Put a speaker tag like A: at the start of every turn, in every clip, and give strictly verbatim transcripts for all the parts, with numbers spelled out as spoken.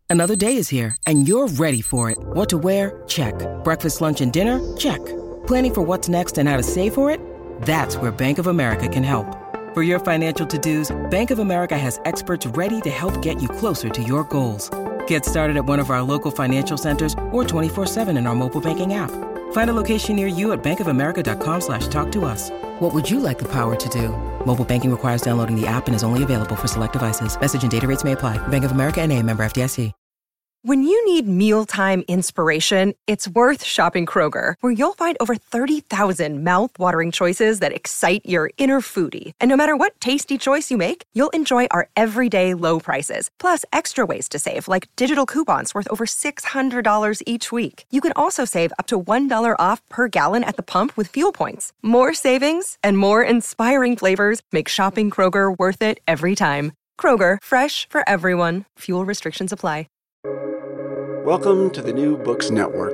A: Another day is here, and you're ready for it. What to wear? Check. Breakfast, lunch, and dinner? Check. Planning for what's next and how to save for it? That's where Bank of America can help. For your financial to-dos, Bank of America has experts ready to help get you closer to your goals. Get started at one of our local financial centers or twenty-four seven in our mobile banking app. Find a location near you at bankofamerica.com slash talk to us. What would you like the power to do? Mobile banking requires downloading the app and is only available for select devices. Message and data rates may apply. Bank of America N A, member F D I C.
B: When you need mealtime inspiration, it's worth shopping Kroger, where you'll find over thirty thousand mouth-watering choices that excite your inner foodie. And no matter what tasty choice you make, you'll enjoy our everyday low prices, plus extra ways to save, like digital coupons worth over six hundred dollars each week. You can also save up to one dollar off per gallon at the pump with fuel points. More savings and more inspiring flavors make shopping Kroger worth it every time. Kroger, fresh for everyone. Fuel restrictions apply.
C: Welcome to the New Books Network.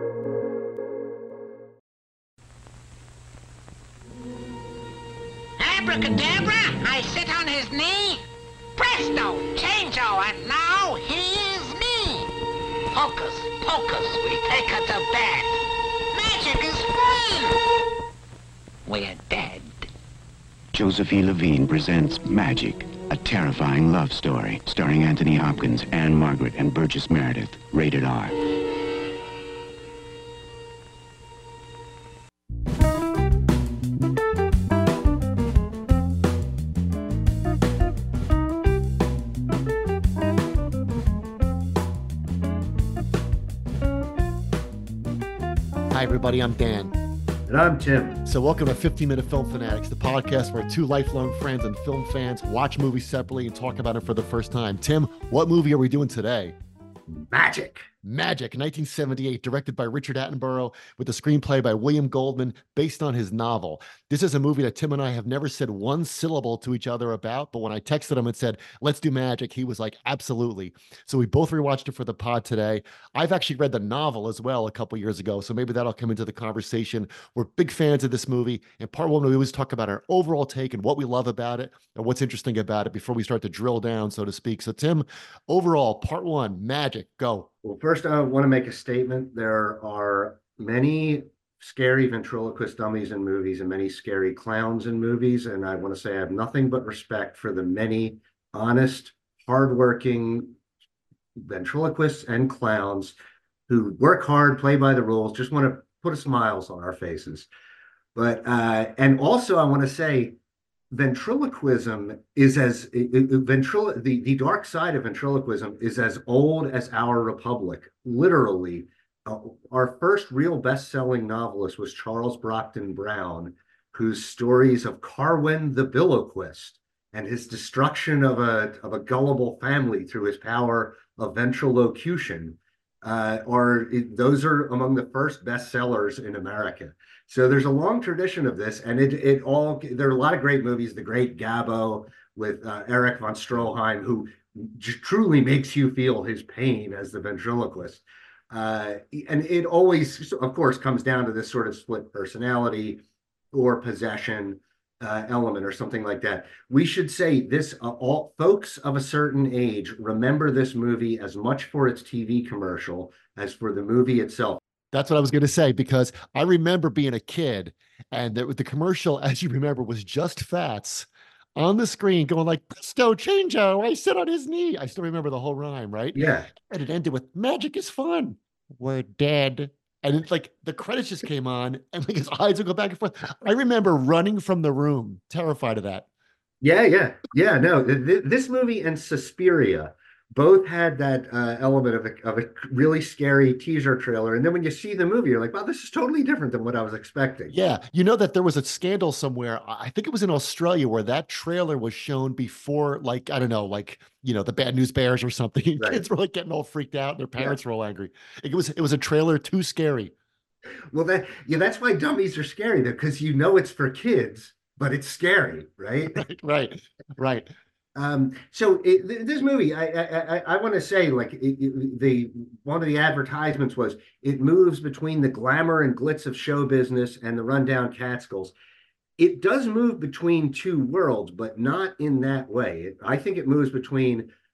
D: Abracadabra, I sit on his knee. Presto, changeo, and now he is me. Hocus pocus, we take her to bed. Magic is free. We're dead.
E: Josephine Levine presents Magic, a terrifying love story starring Anthony Hopkins, Anne Margaret, and Burgess Meredith. Rated R.
F: Hi, everybody. I'm Dan.
G: And I'm Tim.
F: So welcome to fifteen minute Film Fanatics, the podcast where two lifelong friends and film fans watch movies separately and talk about it for the first time. Tim, what movie are we doing today?
G: Magic.
F: Magic, nineteen seventy-eight, directed by Richard Attenborough, with a screenplay by William Goldman, based on his novel. This is a movie that Tim and I have never said one syllable to each other about, but when I texted him and said, let's do Magic, he was like, absolutely. So we both rewatched it for the pod today. I've actually read the novel as well a couple years ago, so maybe that'll come into the conversation. We're big fans of this movie. In part one, we always talk about our overall take and what we love about it and what's interesting about it before we start to drill down, so to speak. So Tim, overall, part one, Magic, go.
G: Well, first, I want to make a statement. There are many scary ventriloquist dummies in movies and many scary clowns in movies. And I want to say I have nothing but respect for the many honest, hardworking ventriloquists and clowns who work hard, play by the rules, just want to put a smiles on our faces. But, uh, and also I want to say, ventriloquism is as it, it, ventrilo, the, the dark side of ventriloquism is as old as our republic. Literally, uh, our first real best-selling novelist was Charles Brockden Brown, whose stories of Carwin the Billoquist and his destruction of a, of a gullible family through his power of ventrilocution uh, are those are among the first bestsellers in America. So there's a long tradition of this, and it it all there are a lot of great movies. The Great Gabbo with uh, Erich von Stroheim, who j- truly makes you feel his pain as the ventriloquist. Uh, and it always, of course, comes down to this sort of split personality or possession uh, element or something like that. We should say this: uh, all folks of a certain age remember this movie as much for its T V commercial as for the movie itself.
F: That's what I was going to say, because I remember being a kid and the, the commercial, as you remember, was Just Fats on the screen going like, presto, changeo, I sit on his knee. I still remember the whole rhyme, right?
G: Yeah.
F: And it ended with, magic is fun. We're dead. And it's like the credits just came on and like his eyes would go back and forth. I remember running from the room, terrified of that.
G: Yeah, yeah, yeah. No, th- th- this movie and Suspiria both had that uh, element of a, of a really scary teaser trailer. And then when you see the movie, you're like, wow, this is totally different than what I was expecting.
F: Yeah. You know that there was a scandal somewhere, I think it was in Australia, where that trailer was shown before, like, I don't know, like, you know, the Bad News Bears or something. And
G: Right.
F: kids were like getting all freaked out. Their parents
G: Yeah.
F: were all angry. It was, it was a trailer too scary.
G: Well, that yeah, that's why dummies are scary, because you know it's for kids, but it's scary, right?
F: Right, right, right.
G: Um, so it, th- this movie, I I, I, I want to say, like, it, it, the one of the advertisements was it moves between the glamour and glitz of show business and the rundown Catskills. It does move between two worlds, but not in that way. It, I think it moves between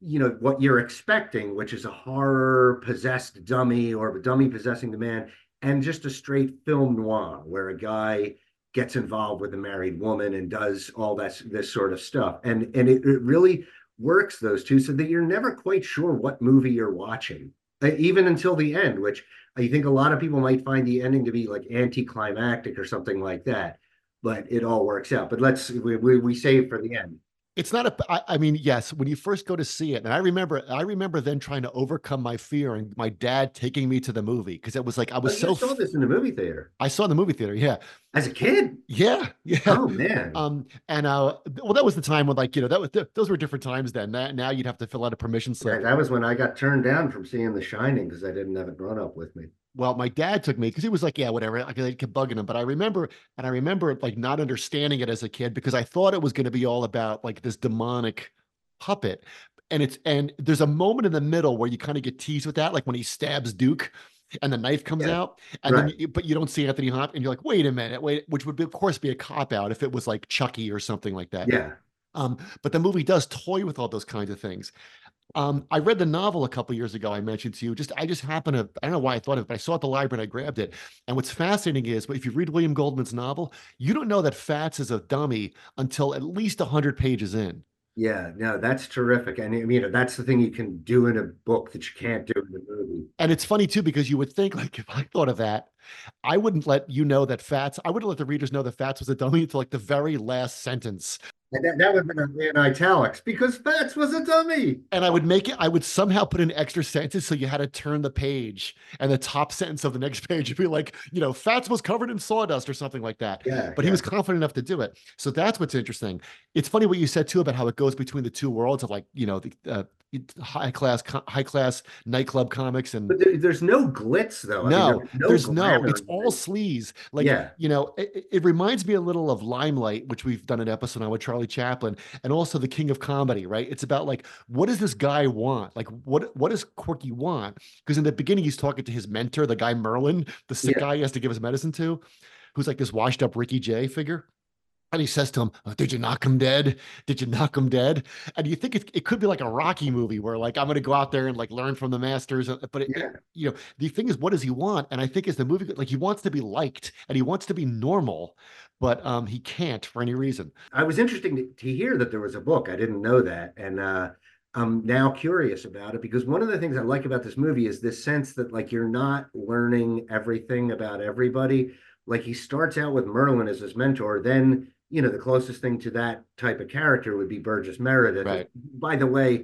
G: you know, what you're expecting, which is a horror possessed dummy or a dummy possessing the man, and just a straight film noir where a guy gets involved with a married woman and does all that this sort of stuff. And and it, it really works those two so that you're never quite sure what movie you're watching, uh, even until the end, which I think a lot of people might find the ending to be like anticlimactic or something like that. But it all works out. But let's we we, we save for the end.
F: It's not a, I, I mean, yes, when you first go to see it, and I remember, I remember then trying to overcome my fear and my dad taking me to the movie because it was like I
G: Oh,
F: was
G: you
F: so.
G: saw this in the movie theater
F: I saw it in the movie theater, yeah,
G: as a kid?
F: yeah, yeah.
G: Oh man.
F: Um, and uh, well, that was the time when, like, you know, that was th those were different times then. Now, now you'd have to fill out a permission
G: Yeah,
F: slip.
G: that was when I got turned down from seeing The Shining because I didn't have a grown up with me.
F: Well, my dad took me because he was like, yeah, whatever. Like, I kept bugging him. But I remember, and I remember like not understanding it as a kid because I thought it was going to be all about like this demonic puppet. And it's, and there's a moment in the middle where you kind of get teased with that, like when he stabs Duke and the knife comes
G: Yeah,
F: out, and
G: right.
F: then, you, but you don't see Anthony Hopkins, and you're like, wait a minute, wait, which would be, of course be a cop out if it was like Chucky or something like that.
G: Yeah.
F: Um, but the movie does toy with all those kinds of things. Um, I read the novel a couple years ago. I mentioned to you. Just I just happened to. I don't know why I thought of it, but I saw it at the library and I grabbed it. And what's fascinating is, if you read William Goldman's novel, you don't know that Fats is a dummy until at least a hundred pages in.
G: Yeah. No, that's terrific. And I mean, that's the thing you can do in a book that you can't do in the movie.
F: And it's funny too because you would think like if I thought of that, I wouldn't let you know that Fats. I wouldn't let the readers know that Fats was a dummy until like the very last sentence.
G: And that, that would have been in italics because Fats was a dummy.
F: And I would make it, I would somehow put in extra sentences so you had to turn the page, and the top sentence of the next page would be like, you know, Fats was covered in sawdust or something like that.
G: Yeah.
F: But
G: Yeah.
F: he was confident enough to do it. So that's what's interesting. It's funny what you said too about how it goes between the two worlds of like, you know, the uh, high class, high class nightclub comics and
G: But there, there's no glitz though. I mean,
F: no,
G: there's no
F: there's no,
G: glamour
F: it's
G: in
F: all
G: it.
F: sleaze. Like,
G: Yeah.
F: you know, it, it reminds me a little of Limelight, which we've done an episode on with Charlie Chaplin, and also The King of Comedy, right? It's about like, what does this guy want? Like, what what does Corky want? Because in the beginning, he's talking to his mentor, the guy Merlin, the sick
G: Yeah.
F: guy he has to give his medicine to, who's like this washed up Ricky Jay figure. And he says to him, "Oh, did you knock him dead? Did you knock him dead?" And you think it, it could be like a Rocky movie where like, I'm going to go out there and like learn from the masters. uh, But it, it-
G: Yeah.
F: you know, the thing is, what does he want? And I think as the movie, like he wants to be liked and he wants to be normal, but um, he can't for any reason.
G: I was interesting to, to hear that there was a book. I didn't know that. And uh, I'm now curious about it because one of the things I like about this movie is this sense that like you're not learning everything about everybody. Like he starts out with Merlin as his mentor, then you know the closest thing to that type of character would be Burgess Meredith.
F: Right.
G: By the way,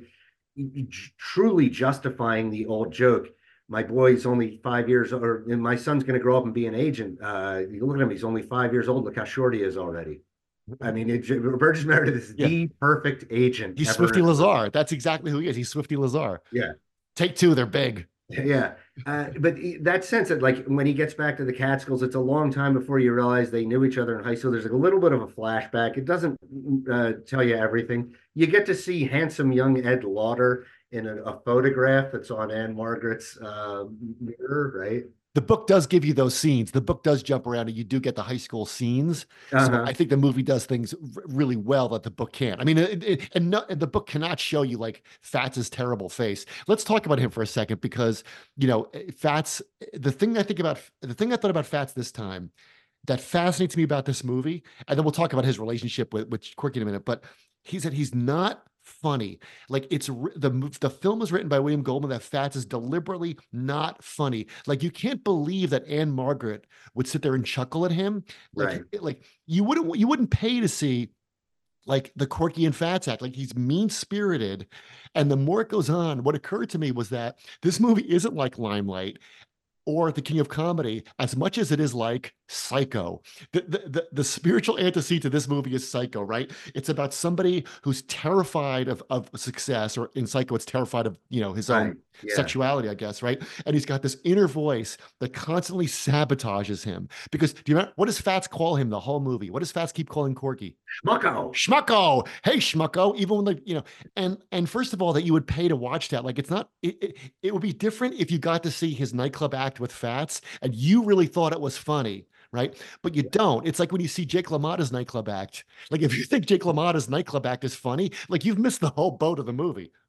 G: truly justifying the old joke. My boy's only five years, or my son's going to grow up and be an agent. Uh, you look at him; he's only five years old. Look how short he is already. I mean, it, Burgess Meredith is
F: Yeah.
G: the perfect agent.
F: He's
G: ever.
F: Swifty Lazar. That's exactly who he is. He's Swifty Lazar.
G: Yeah.
F: Take two, they're big.
G: Yeah. Uh, but that sense that like when he gets back to the Catskills, it's a long time before you realize they knew each other in high school. There's like a little bit of a flashback. It doesn't uh, tell you everything. You get to see handsome young Ed Lauder in a, a photograph that's on Anne Margaret's uh, mirror, right?
F: The book does give you those scenes. The book does jump around, and you do get the high school scenes. So
G: Uh-huh.
F: I think the movie does things r- really well that the book can't. I mean, it, it, and, no, and the book cannot show you like Fats' terrible face. Let's talk about him for a second because you know Fats. The thing I think about, the thing I thought about Fats this time that fascinates me about this movie, and then we'll talk about his relationship with with Quirky in a minute. But he said he's not funny. Like it's wri- the mov- the film was written by William Goldman that Fats is deliberately not funny. Like you can't believe that Anne Margaret would sit there and chuckle at him. Like
G: Right.
F: it- like you wouldn't you wouldn't pay to see like the Corky and Fats act. Like he's mean spirited. And the more it goes on, what occurred to me was that this movie isn't like Limelight or The King of Comedy as much as it is like Psycho. The, the, the, the spiritual antecedent to this movie is Psycho, right? It's about somebody who's terrified of, of success, or in Psycho, it's terrified of, you know, his
G: Right.
F: own
G: Yeah.
F: sexuality, I guess, right? And he's got this inner voice that constantly sabotages him. Because do you remember, what does Fats call him the whole movie? What does Fats keep calling Corky?
G: Schmucko.
F: Schmucko. Hey, Schmucko. Even when the, you know, and and first of all, that you would pay to watch that. Like it's not, it, it, it would be different if you got to see his nightclub act with Fats and you really thought it was funny, right? But you don't. It's like when you see Jake LaMotta's nightclub act. Like if you think Jake LaMotta's nightclub act is funny, like you've missed the whole boat of the movie.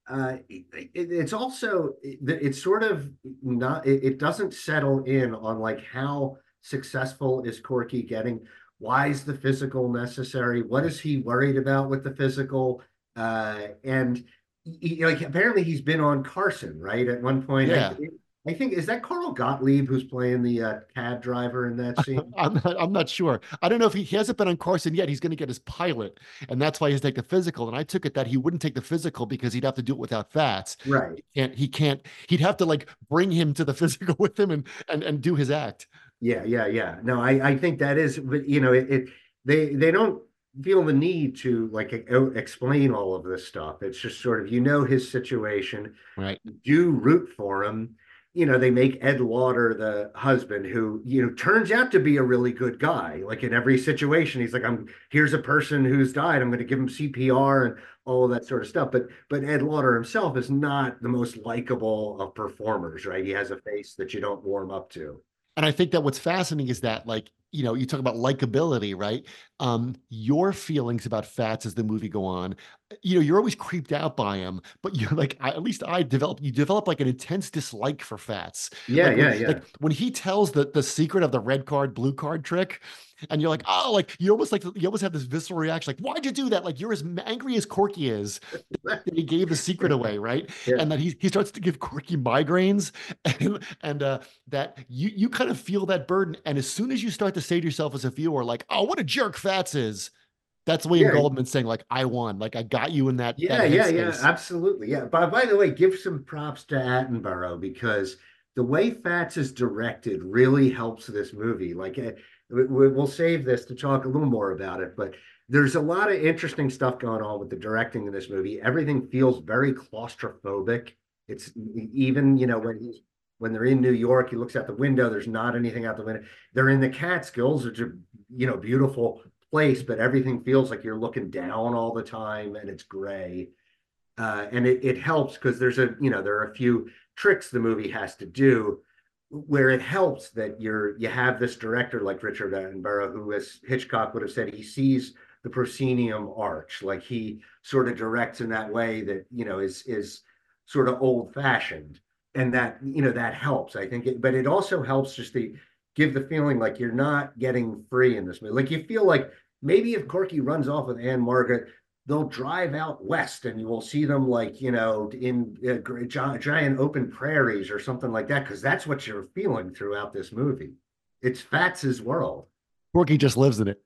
G: uh, it, it's also it's sort of not it, it doesn't settle in on like how successful is Corky getting? Why is the physical necessary? What is he worried about with the physical? Uh, and he, like apparently he's been on Carson, right? At one point, I,
F: Yeah.
G: I think is that Carl Gottlieb who's playing the uh, cab driver in that scene?
F: I'm not, I'm not sure. I don't know if he, he hasn't been on Carson yet. He's going to get his pilot, and that's why he's take the physical. And I took it that he wouldn't take the physical because he'd have to do it without Fats.
G: Right.
F: He can't. He can't. He'd have to like bring him to the physical with him and and and do his act.
G: Yeah, yeah, yeah. No, I I think that is, but you know, it, it they they don't feel the need to like e- explain all of this stuff. It's just sort of you know his situation,
F: Right.
G: do root for him. You know, they make Ed Lauder the husband who, you know, turns out to be a really good guy. Like in every situation, he's like, I'm here's a person who's died. I'm going to give him C P R and all of that sort of stuff. But but Ed Lauder himself is not the most likable of performers, right? He has a face that you don't warm up to.
F: And I think that what's fascinating is that, like, you know, you talk about likability, right? Um, your feelings about Fats as the movie go on, you know, you're always creeped out by him, but you're like, I, at least I develop, you develop like an intense dislike for Fats.
G: Yeah,
F: Like when,
G: yeah, yeah.
F: like when he tells the the secret of the red card, blue card trick, and you're like, oh, like you almost like you almost have this visceral reaction, like, why'd you do that? Like you're as angry as Corky is that he gave the secret away, right?
G: Yeah.
F: And that he he starts to give Corky migraines, and and uh, that you you kind of feel that burden. And as soon as you start to say to yourself as a viewer, like, oh, what a jerk Fats is, that's William
G: Yeah,
F: Goldman saying, like, I won, like I got you in that that
G: yeah, yeah, yeah,
F: headspace.
G: absolutely. Yeah. But by the way, give some props to Attenborough because the way Fats is directed really helps this movie. Like, eh, we- we- we'll save this to talk a little more about it, but there's a lot of interesting stuff going on with the directing in this movie. Everything feels very claustrophobic. It's e, even, you know, when he's when they're in New York, he looks out the window, there's not anything out the window. They're in the Catskills, which are, you know, beautiful place, but everything feels like you're looking down all the time and it's gray. Uh, and it, it helps because there's a, you know, there are a few tricks the movie has to do where it helps that you're, you have this director like Richard Attenborough, who, as Hitchcock would have said, he sees the proscenium arch, like he sort of directs in that way that, you know, is, is sort of old fashioned. And that, you know, that helps, I think, it, but it also helps just to give the feeling like you're not getting free in this movie. Like you feel like maybe if Corky runs off with Ann-Margret, they'll drive out west and you will see them like, you know, in uh, giant open prairies or something like that, because that's what you're feeling throughout this movie. It's Fats's world.
F: Corky just lives in it.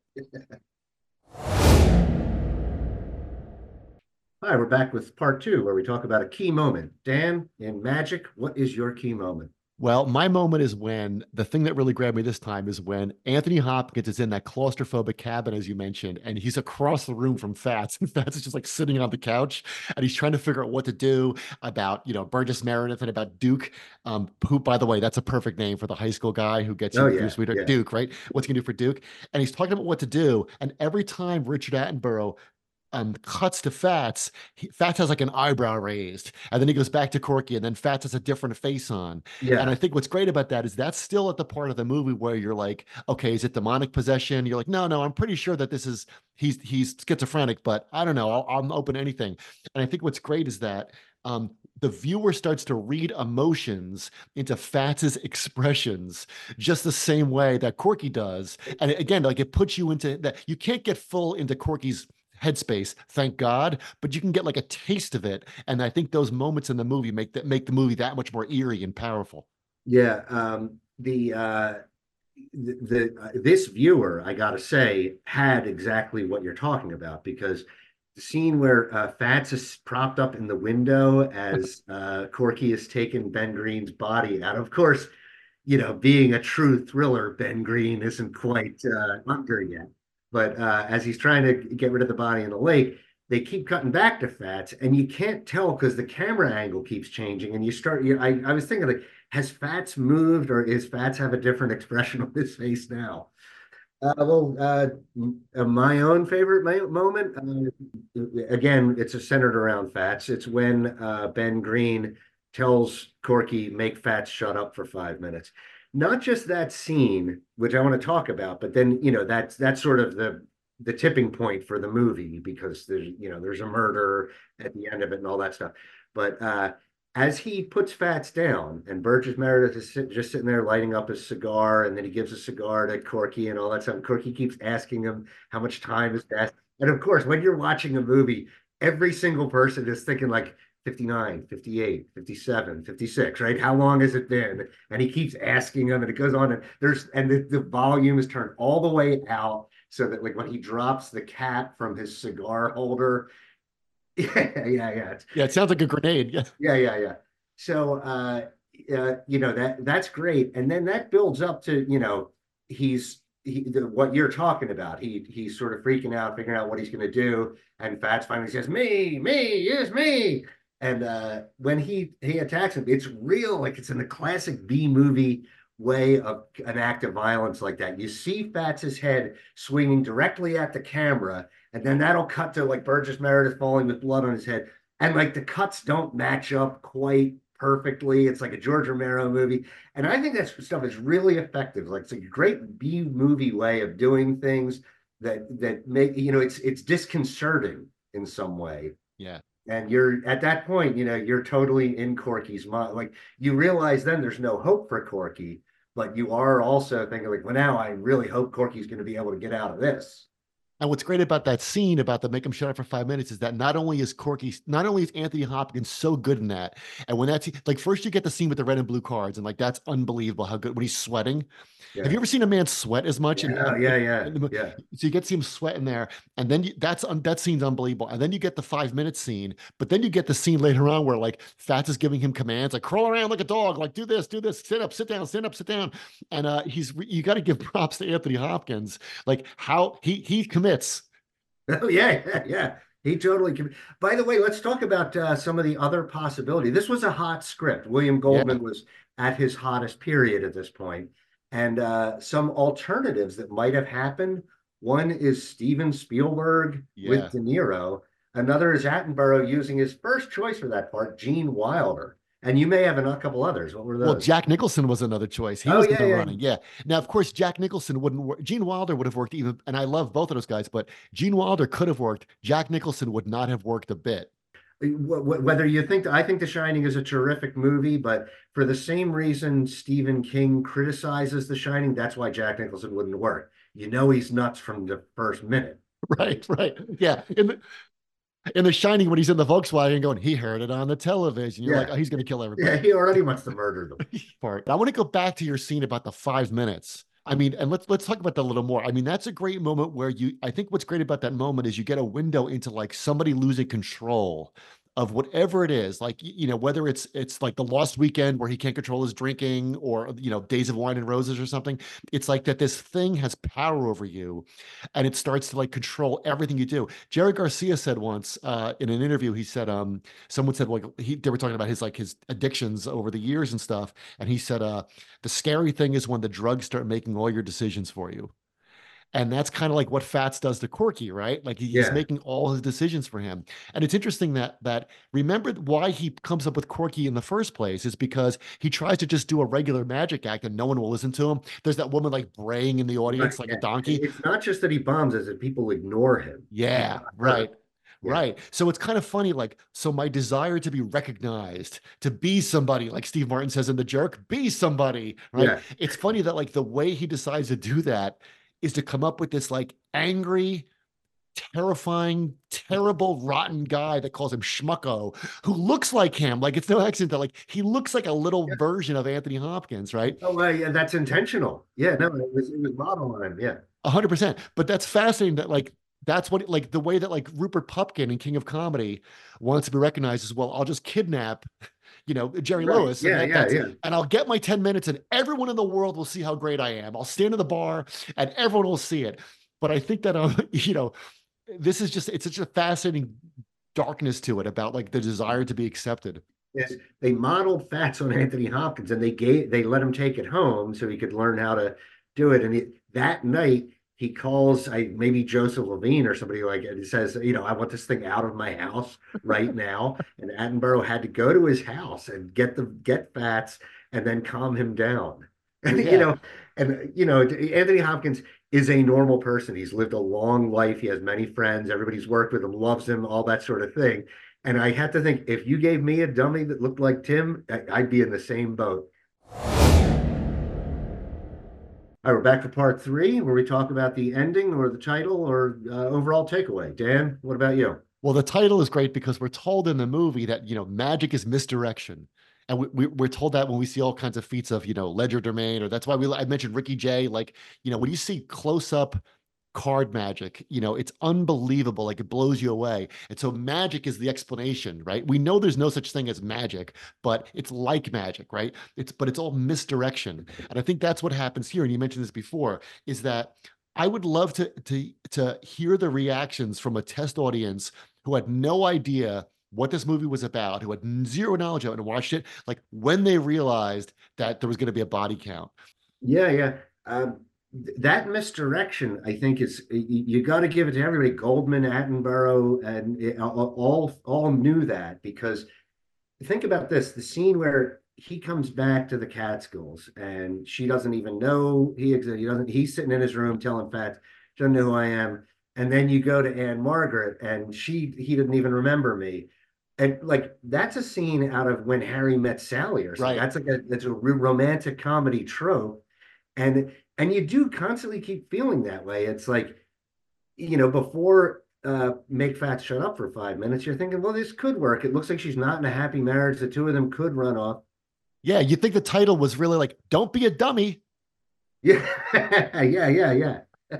G: Hi, we're back with part two, where we talk about a key moment. Dan, in Magic, what is your key moment?
F: Well, my moment is when the thing that really grabbed me this time is when Anthony Hopkins is in that claustrophobic cabin, as you mentioned, and he's across the room from Fats, and Fats is just like sitting on the couch, and he's trying to figure out what to do about, you know, Burgess Meredith and about Duke, um, who, by the way, that's a perfect name for the high school guy who gets
G: Oh,
F: you your
G: yeah,
F: sweetheart,
G: yeah.
F: Duke, right? What's he gonna do for Duke? And he's talking about what to do, and every time Richard Attenborough um, cuts to Fats, he, Fats has like an eyebrow raised, and then he goes back to Corky, and then Fats has a different face on. And
G: Yeah,
F: I think what's great about that is that's still at the part of the movie where you're like, okay, is it demonic possession? You're like, no, no, I'm pretty sure that this is he's he's schizophrenic, but I don't know. I'll, I'm open to anything. And I think what's great is that um, the viewer starts to read emotions into Fats's expressions just the same way that Corky does. And again, like it puts you into that. You can't get full into Corky's headspace, thank God, but you can get like a taste of it. And I think those moments in the movie make that make the movie that much more eerie and powerful.
G: yeah. Um, the uh, the, the uh, this viewer, I gotta say, had exactly what you're talking about because the scene where uh, Fats is propped up in the window as uh, Corky is taking Ben Green's body out. Of course, you know, being a true thriller, Ben Green isn't quite uh, under yet. But uh, as he's trying to get rid of the body in the lake, they keep cutting back to Fats, and you can't tell because the camera angle keeps changing. And you start, you, I, I was thinking, like, has Fats moved, or is Fats have a different expression on his face now? Uh, well, uh, uh, my own favorite moment, uh, again, it's centered around Fats. It's when uh, Ben Green tells Corky, make Fats shut up for five minutes. Not just that scene, which I want to talk about, but then, you know, that's that's sort of the the tipping point for the movie because there's, you know, there's a murder at the end of it and all that stuff. But uh, as he puts Fats down, and Burgess Meredith is sit, just sitting there lighting up his cigar, and then he gives a cigar to Corky and all that stuff. Corky keeps asking him how much time has passed. And of course, when you're watching a movie, every single person is thinking like fifty-nine, fifty-eight, fifty-seven, fifty-six, right? How long has it been? And he keeps asking them, and it goes on, and there's and the, the volume is turned all the way out so that like when he drops the cap from his cigar holder, yeah, yeah, yeah.
F: Yeah, it sounds like a grenade. Yeah.
G: Yeah, yeah, yeah. So uh, uh you know that that's great. And then that builds up to, you know, he's he, the, what you're talking about. He he's sort of freaking out, figuring out what he's going to do. And Fats finally says, "Me, me, use me." And uh, when he he attacks him, it's real, like it's in the classic B movie way of an act of violence like that. You see Fats's head swinging directly at the camera, and then that'll cut to like Burgess Meredith falling with blood on his head, and like the cuts don't match up quite perfectly. It's like a George Romero movie, and I think that stuff is really effective. Like it's a great B movie way of doing things that that make, you know, it's it's disconcerting in some way.
F: Yeah.
G: And you're at that point, you know, you're totally in Corky's mind. Like you realize then there's no hope for Corky, but you are also thinking like, well, now I really hope Corky's going to be able to get out of this.
F: And what's great about that scene about the make him shut up for five minutes is that not only is Corky, not only is Anthony Hopkins so good in that, and when that's like first you get the scene with the red and blue cards, and like that's unbelievable how good when he's sweating.
G: Yeah.
F: Have you ever seen a man sweat as much?
G: Yeah,
F: in,
G: yeah, yeah,
F: in the,
G: yeah.
F: So you get to see him sweat in there, and then you, that's that scene's unbelievable. And then you get the five minute scene, but then you get the scene later on where like Fats is giving him commands, like crawl around like a dog, like do this, do this, sit up, sit down, sit up, sit down. And uh, he's you got to give props to Anthony Hopkins, like how he he commits.
G: Oh yeah, yeah, yeah. He totally can. By the way, let's talk about uh, some of the other possibility. This was a hot script. William Goldman yeah. was at his hottest period at this point. And uh, some alternatives that might have happened. One is Steven Spielberg yeah. with De Niro. Another is Attenborough using his first choice for that part, Gene Wilder. And you may have a couple others. What were those?
F: Well, Jack Nicholson was another choice. He
G: oh,
F: was
G: yeah,
F: in the
G: yeah.
F: running. Yeah. Now, of course, Jack Nicholson wouldn't work. Gene Wilder would have worked even, and I love both of those guys, but Gene Wilder could have worked. Jack Nicholson would not have worked a bit.
G: Whether you think, I think The Shining is a terrific movie, but for the same reason Stephen King criticizes The Shining, that's why Jack Nicholson wouldn't work. You know he's nuts from the first minute.
F: Right, right. Yeah. In the, in the Shining, when he's in the Volkswagen going, he heard it on the television. You're yeah. like, oh, he's going to kill everybody.
G: Yeah, he already wants to murder them.
F: Part. I want to go back to your scene about the five minutes. I mean, and let's let's talk about that a little more. I mean, that's a great moment where you, I think what's great about that moment is you get a window into like somebody losing control of whatever it is, like, you know, whether it's it's like the Lost Weekend where he can't control his drinking, or, you know, Days of Wine and Roses or something. It's like that this thing has power over you and it starts to like control everything you do. Jerry Garcia said once uh, in an interview, he said, um, someone said, like, he, they were talking about his like his addictions over the years and stuff. And he said, uh, the scary thing is when the drugs start making all your decisions for you. And that's kind of like what Fats does to Corky, right? Like he's yeah. making all his decisions for him. And it's interesting that that remember why he comes up with Corky in the first place is because he tries to just do a regular magic act and no one will listen to him. There's that woman like braying in the audience like
G: yeah.
F: a donkey.
G: It's not just that he bombs, it's that people ignore him.
F: Yeah, right. Yeah. Right. So it's kind of funny, like, so my desire to be recognized, to be somebody, like Steve Martin says in The Jerk, be somebody, right? Yeah. It's funny that like the way he decides to do that is to come up with this like angry, terrifying, terrible, rotten guy that calls him Schmucko, who looks like him. Like it's no accident that like he looks like a little yeah. version of Anthony Hopkins, right?
G: Oh, uh, yeah, that's intentional. Yeah, no, it was it was modeled on him. Yeah,
F: a hundred percent. But that's fascinating that like that's what like the way that like Rupert Pupkin in King of Comedy wants to be recognized as well. I'll just kidnap, you know, Jerry right. Lewis.
G: Yeah,
F: and
G: that,
F: yeah,
G: yeah.
F: And I'll get my ten minutes and everyone in the world will see how great I am. I'll stand in the bar and everyone will see it. But I think that, um, you know, this is just, it's such a fascinating darkness to it about like the desire to be accepted.
G: Yes, they modeled Fats on Anthony Hopkins and they gave, they let him take it home so he could learn how to do it. And he, that night, he calls I, maybe Joseph Levine or somebody like it. He says, you know, I want this thing out of my house right now. And Attenborough had to go to his house and get the get Fats and then calm him down. And yeah. you know, and you know, Anthony Hopkins is a normal person. He's lived a long life. He has many friends. Everybody's worked with him, loves him, all that sort of thing. And I had to think, if you gave me a dummy that looked like Tim, I'd be in the same boat. All right, we're back for part three, where we talk about the ending or the title or uh, overall takeaway. Dan, what about you?
F: Well, the title is great because we're told in the movie that, you know, magic is misdirection. And we, we, we're told that when we see all kinds of feats of, you know, legerdemain, or that's why we I mentioned Ricky Jay. Like, you know, when you see close up card magic, you know, it's unbelievable. Like, it blows you away. And so magic is the explanation, right? We know there's no such thing as magic, but it's like magic, right? It's but it's all misdirection. And I think that's what happens here. And you mentioned this before, is that I would love to to to hear the reactions from a test audience who had no idea what this movie was about, who had zero knowledge of it and watched it, like when they realized that there was going to be a body count.
G: Yeah, yeah. Um, th- that misdirection, I think, is y- you got to give it to everybody. Goldman, Attenborough, and it, all all all knew that, because think about this: the scene where he comes back to the Catskills and she doesn't even know he exists. He doesn't. He's sitting in his room telling Fats, "Doesn't know who I am." And then you go to Ann-Margret, and she he didn't even remember me. And like, that's a scene out of When Harry Met Sally or something.
F: Right.
G: That's like a that's a romantic comedy trope, and and you do constantly keep feeling that way. It's like, you know, before uh Make Fats Shut Up for five minutes, you're thinking, well, this could work. It looks like she's not in a happy marriage. The two of them could run off.
F: Yeah, you think the title was really like, "Don't be a dummy."
G: Yeah, yeah, yeah, yeah.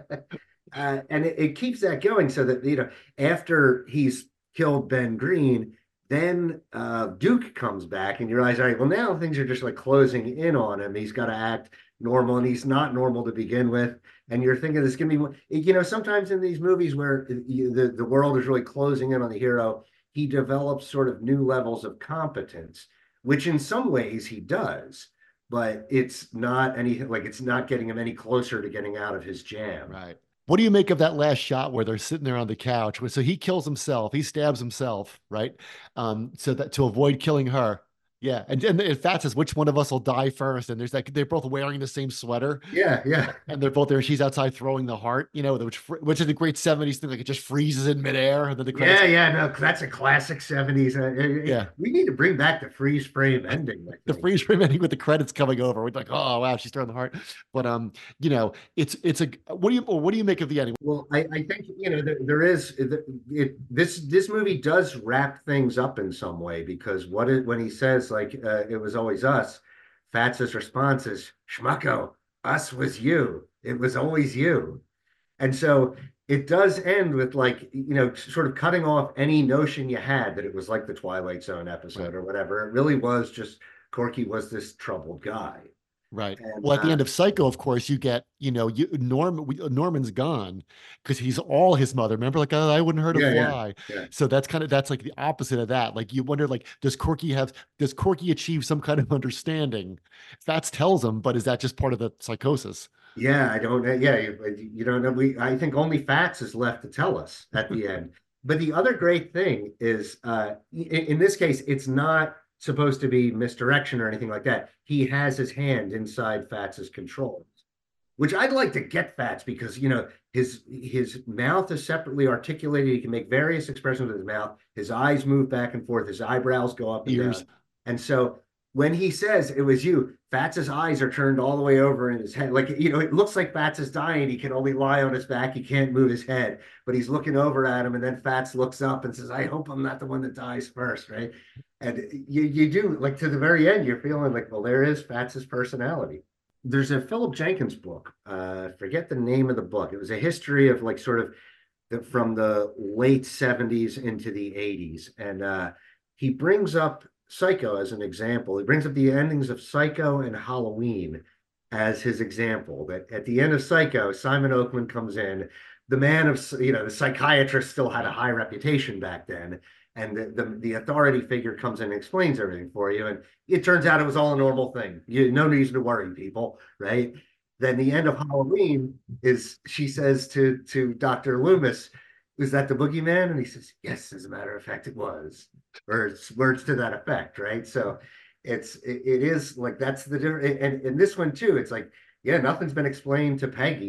G: Uh, and it, it keeps that going, so that, you know, after he's killed Ben Green, then uh, Duke comes back, and you realize, all right, well, now things are just like closing in on him. He's got to act normal, and he's not normal to begin with. And you're thinking this can be, you know, sometimes in these movies where the, the world is really closing in on the hero, he develops sort of new levels of competence, which in some ways he does, but it's not any, like, it's not getting him any closer to getting out of his jam.
F: Right. What do you make of that last shot where they're sitting there on the couch? So he kills himself, he stabs himself, right? Um, so that to avoid killing her. Yeah, and and, and Fat says, which one of us will die first? And there's like they're both wearing the same sweater.
G: Yeah, yeah.
F: And they're both there. She's outside throwing the heart, you know, which which is a great seventies thing. Like, it just freezes in midair, and then the credits.
G: Yeah, yeah, no, that's a classic seventies. Uh,
F: Yeah.
G: We need to bring back the freeze frame ending.
F: The freeze frame ending with the credits coming over. We're like, oh wow, she's throwing the heart. But um, you know, it's it's a what do you what do you make of the ending?
G: Well, I, I think, you know, there, there is it, it this this movie does wrap things up in some way, because what it when he says, like, uh, it was always us, Fats's response is, "Schmucko, us was you. It was always you." And so it does end with, like, you know, sort of cutting off any notion you had that it was like the Twilight Zone episode, right, or whatever. It really was just Corky was this troubled guy.
F: Right.
G: And,
F: well, at the
G: uh,
F: end of Psycho, of course, you get, you know, you Norm we, Norman's gone because he's all his mother. Remember, like, oh, I wouldn't hurt a
G: Yeah, yeah,
F: fly.
G: yeah.
F: So that's kind of that's like the opposite of that. Like, you wonder, like, does Corky have does Corky achieve some kind of understanding? Fats tells him, but is that just part of the psychosis?
G: Yeah, I don't know. Yeah, you, you don't know. We I think only Fats is left to tell us at the end. But the other great thing is, uh, in, in this case, it's not supposed to be misdirection or anything like that. He has his hand inside Fats's controls, which I'd like to get Fats, because, you know, his his mouth is separately articulated. He can make various expressions with his mouth. His eyes move back and forth. His eyebrows go up and
F: Ears.
G: down. And so when he says it was you, Fats's eyes are turned all the way over in his head. Like, you know, it looks like Fats is dying. He can only lie on his back. He can't move his head, but he's looking over at him. And then Fats looks up and says, "I hope I'm not the one that dies first," right? And you you do, like, to the very end, you're feeling like, well, there is Fats's personality. There's a Philip Jenkins book. Uh, forget the name of the book. It was a history of, like, sort of the, from the late seventies into the eighties. And uh, he brings up Psycho as an example. He brings up the endings of Psycho and Halloween as his example. That at the end of Psycho, Simon Oakman comes in. The man of, you know, the psychiatrist still had a high reputation back then. And the, the, the authority figure comes in and explains everything for you. And it turns out it was all a normal thing. You no reason to worry, people, right? Then the end of Halloween is, she says to, to Doctor Loomis, "Was that the boogeyman?" And he says, "Yes, as a matter of fact, it was." Or it's words to that effect, right? So it's it, it is like, that's the difference. And in this one too, it's like, yeah, nothing's been explained to Peggy.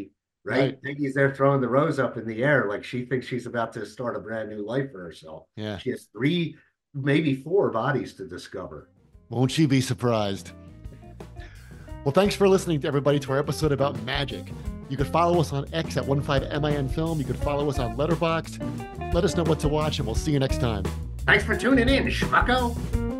G: right?
F: Right.
G: Peggy's there throwing the rose up in the air like she thinks she's about to start a brand new life for herself.
F: Yeah.
G: She has three, maybe four bodies to discover.
F: Won't she be surprised? Well, thanks for listening to everybody to our episode about magic. You can follow us on X at fifteen M I N Film. You can follow us on Letterboxd. Let us know what to watch, and we'll see you next time.
G: Thanks for tuning in, schmucko.